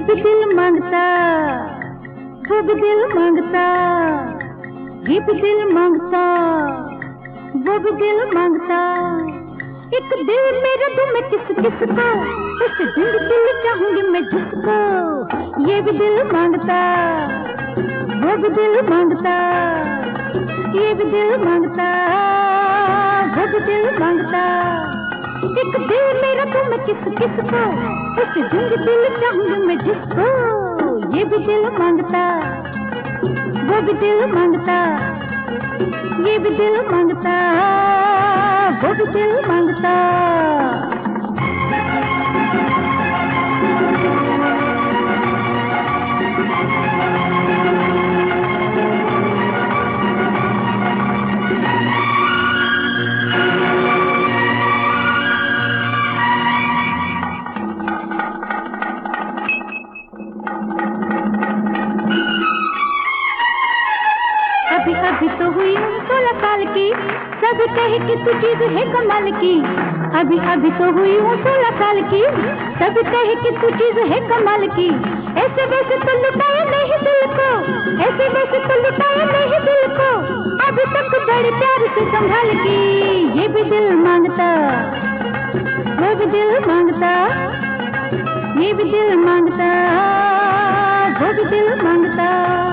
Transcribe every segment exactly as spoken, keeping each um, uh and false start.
भी दिल मांगता, वो भी दिल मांगता, ये भी दिल मांगता, वो भी दिल मांगता। एक दिल मेरा दूं मैं किस किस को, उस जिंद दिल चाहूंगी मैं जिसको। ये भी दिल मांगता, वो भी दिल मांगता, ये भी दिल मांगता, वो भी दिल मांगता। एक दिल मेरा दूं मैं किस किस को, उस जिंद दिल चाहूंगी मैं जिसको। ये भी दिल मांगता, वो भी दिल मांगता, ये भी दिल मांगता, वो भी दिल मांगता। अभी अभी तो हुई हूँ सोलह साल की, सभी कहे कि तू चीज है कमाल की। अभी अभी तो हुई हूँ सोलह साल की, सभी कहे कि तू चीज है कमाल की। ऐसे वैसे तो लुटाया नहीं दिल को, ऐसे वैसे तो लुटाया नहीं दिल को। अभी तक बड़े प्यार से संभाल की। ये भी दिल मांगता, वो भी दिल मांगता, ये भी दिल मांगता, वो भी दिल मांगता।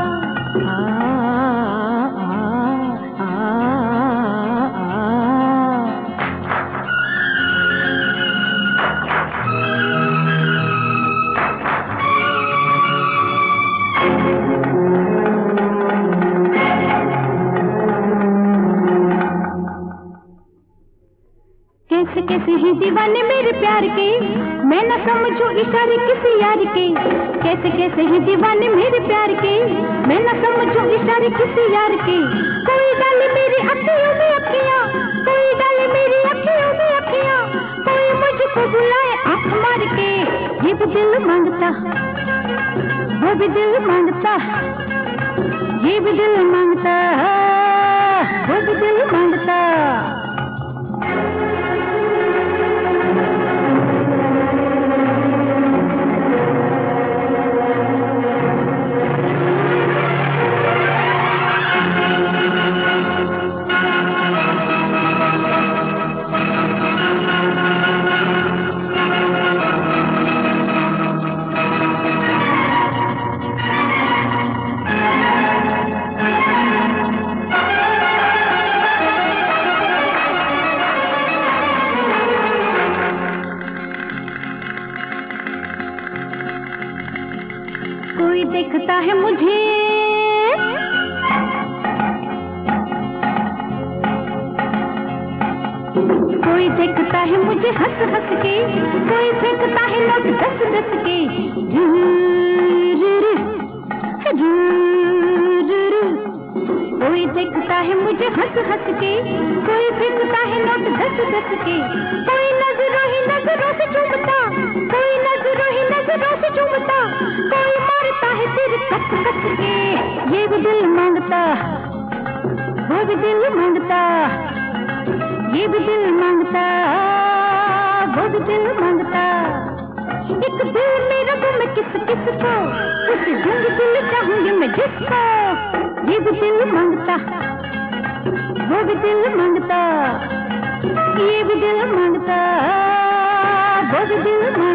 कैसे कैसे हैं दीवाने मेरे प्यार के, मैं न समझूं इशारे किसी यार के। कैसे कैसे हैं दीवाने मेरे प्यार के, मैं न समझूं इशारे किसी यार के। कोई डाले मेरी अखियों में अखियां, कोई डाले मेरी अखियों में अखियां, कोई मुझको बुलाए आंख मार के। ये भी दिल मांगता, वो भी दिल मांगता, ये भी दिल मांगता, वो भी दिल मांगता। कोई देखता है मुझे, कोई देखता है मुझे हंस हंस के, कोई फेंकता है नोट दस दस के। रू, रू, रू, रू, रू, रू। कोई देखता है मुझे हंस हंस के, कोई फेंकता है नोट दस दस के। कोई नजरों ही नजरों से चूमता, कोई नजरों ही नजरों से चूमता, कोई मारता है सिर कस कस के। ये भी दिल मांगता, वो भी दिल मांगता, ये भी दिल मांगता, वो भी दिल मांगता। एक दिल मेरा दूं मैं किस किस को, उस जिंद दिल चाहूंगी मैं जिसको। ये भी दिल मांगता, वो भी दिल मांगता, ये भी दिल मांगता, वो भी दिल मांगता।